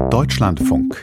Deutschlandfunk.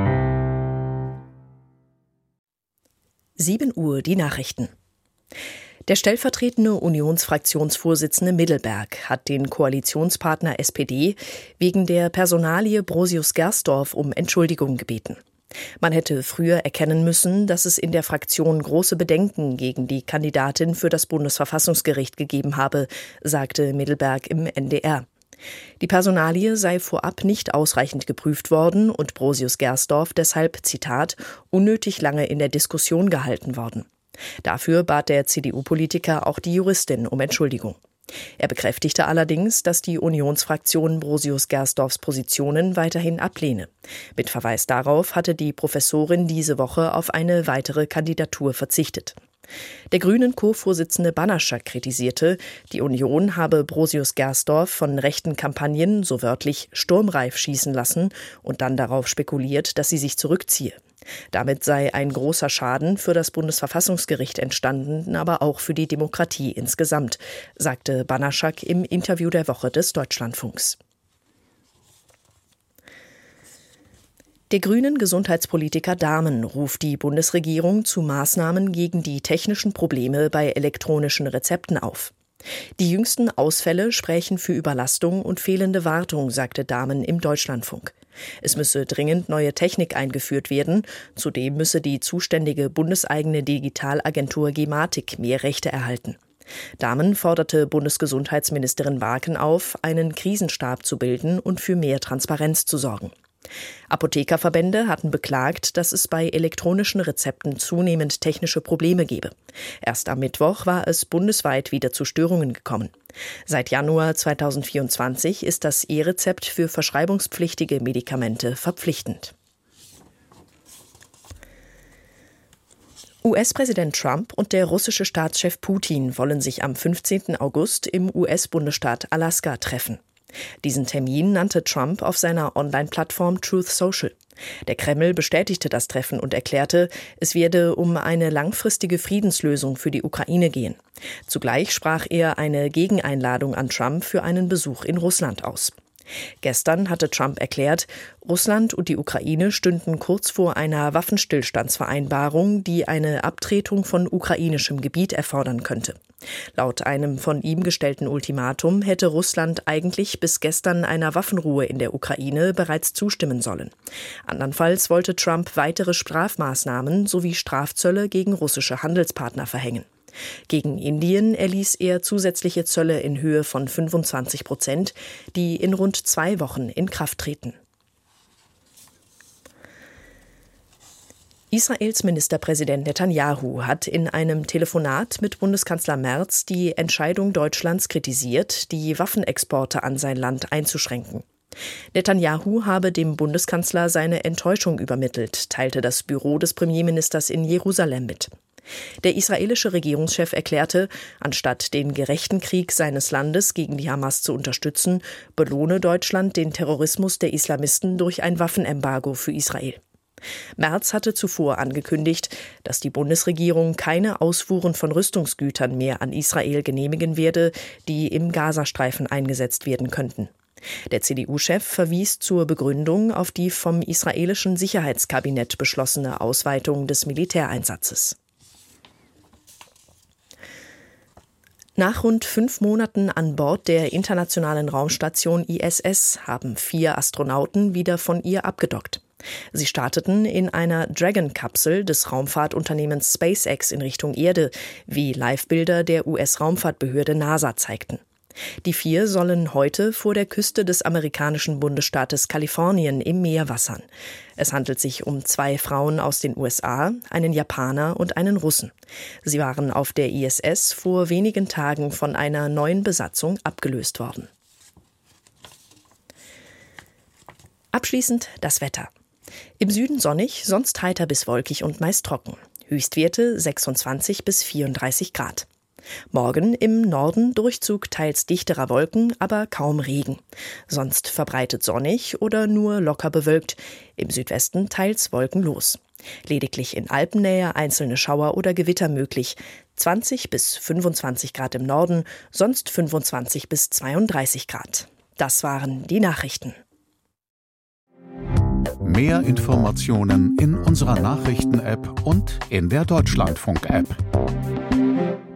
7 Uhr die Nachrichten. Der stellvertretende Unionsfraktionsvorsitzende Middelberg hat den Koalitionspartner SPD wegen der Personalie Brosius-Gersdorf um Entschuldigung gebeten. Man hätte früher erkennen müssen, dass es in der Fraktion große Bedenken gegen die Kandidatin für das Bundesverfassungsgericht gegeben habe, sagte Middelberg im NDR. Die Personalie sei vorab nicht ausreichend geprüft worden und Brosius-Gersdorf deshalb, Zitat, unnötig lange in der Diskussion gehalten worden. Dafür bat der CDU-Politiker auch die Juristin um Entschuldigung. Er bekräftigte allerdings, dass die Unionsfraktion Brosius-Gersdorfs Positionen weiterhin ablehne. Mit Verweis darauf hatte die Professorin diese Woche auf eine weitere Kandidatur verzichtet. Der Grünen Co-Vorsitzende Banaschak kritisierte, die Union habe Brosius-Gersdorf von rechten Kampagnen so wörtlich sturmreif schießen lassen und dann darauf spekuliert, dass sie sich zurückziehe. Damit sei ein großer Schaden für das Bundesverfassungsgericht entstanden, aber auch für die Demokratie insgesamt, sagte Banaschak im Interview der Woche des Deutschlandfunks. Der grünen Gesundheitspolitiker Dahmen ruft die Bundesregierung zu Maßnahmen gegen die technischen Probleme bei elektronischen Rezepten auf. Die jüngsten Ausfälle sprächen für Überlastung und fehlende Wartung, sagte Dahmen im Deutschlandfunk. Es müsse dringend neue Technik eingeführt werden. Zudem müsse die zuständige bundeseigene Digitalagentur Gematik mehr Rechte erhalten. Dahmen forderte Bundesgesundheitsministerin Barken auf, einen Krisenstab zu bilden und für mehr Transparenz zu sorgen. Apothekerverbände hatten beklagt, dass es bei elektronischen Rezepten zunehmend technische Probleme gebe. Erst am Mittwoch war es bundesweit wieder zu Störungen gekommen. Seit Januar 2024 ist das E-Rezept für verschreibungspflichtige Medikamente verpflichtend. US-Präsident Trump und der russische Staatschef Putin wollen sich am 15. August im US-Bundesstaat Alaska treffen. Diesen Termin nannte Trump auf seiner Online-Plattform Truth Social. Der Kreml bestätigte das Treffen und erklärte, es werde um eine langfristige Friedenslösung für die Ukraine gehen. Zugleich sprach er eine Gegeneinladung an Trump für einen Besuch in Russland aus. Gestern hatte Trump erklärt, Russland und die Ukraine stünden kurz vor einer Waffenstillstandsvereinbarung, die eine Abtretung von ukrainischem Gebiet erfordern könnte. Laut einem von ihm gestellten Ultimatum hätte Russland eigentlich bis gestern einer Waffenruhe in der Ukraine bereits zustimmen sollen. Andernfalls wollte Trump weitere Strafmaßnahmen sowie Strafzölle gegen russische Handelspartner verhängen. Gegen Indien erließ er zusätzliche Zölle in Höhe von 25%, die in rund 2 Wochen in Kraft treten. Israels Ministerpräsident Netanyahu hat in einem Telefonat mit Bundeskanzler Merz die Entscheidung Deutschlands kritisiert, die Waffenexporte an sein Land einzuschränken. Netanyahu habe dem Bundeskanzler seine Enttäuschung übermittelt, teilte das Büro des Premierministers in Jerusalem mit. Der israelische Regierungschef erklärte, anstatt den gerechten Krieg seines Landes gegen die Hamas zu unterstützen, belohne Deutschland den Terrorismus der Islamisten durch ein Waffenembargo für Israel. Merz hatte zuvor angekündigt, dass die Bundesregierung keine Ausfuhren von Rüstungsgütern mehr an Israel genehmigen werde, die im Gazastreifen eingesetzt werden könnten. Der CDU-Chef verwies zur Begründung auf die vom israelischen Sicherheitskabinett beschlossene Ausweitung des Militäreinsatzes. Nach rund 5 Monaten an Bord der internationalen Raumstation ISS haben 4 Astronauten wieder von ihr abgedockt. Sie starteten in einer Dragon-Kapsel des Raumfahrtunternehmens SpaceX in Richtung Erde, wie Livebilder der US-Raumfahrtbehörde NASA zeigten. Die 4 sollen heute vor der Küste des amerikanischen Bundesstaates Kalifornien im Meer wassern. Es handelt sich um 2 Frauen aus den USA, einen Japaner und einen Russen. Sie waren auf der ISS vor wenigen Tagen von einer neuen Besatzung abgelöst worden. Abschließend das Wetter. Im Süden sonnig, sonst heiter bis wolkig und meist trocken. Höchstwerte 26 bis 34 Grad. Morgen im Norden Durchzug teils dichterer Wolken, aber kaum Regen. Sonst verbreitet sonnig oder nur locker bewölkt. Im Südwesten teils wolkenlos. Lediglich in Alpennähe einzelne Schauer oder Gewitter möglich. 20 bis 25 Grad im Norden, sonst 25 bis 32 Grad. Das waren die Nachrichten. Mehr Informationen in unserer Nachrichten-App und in der Deutschlandfunk-App.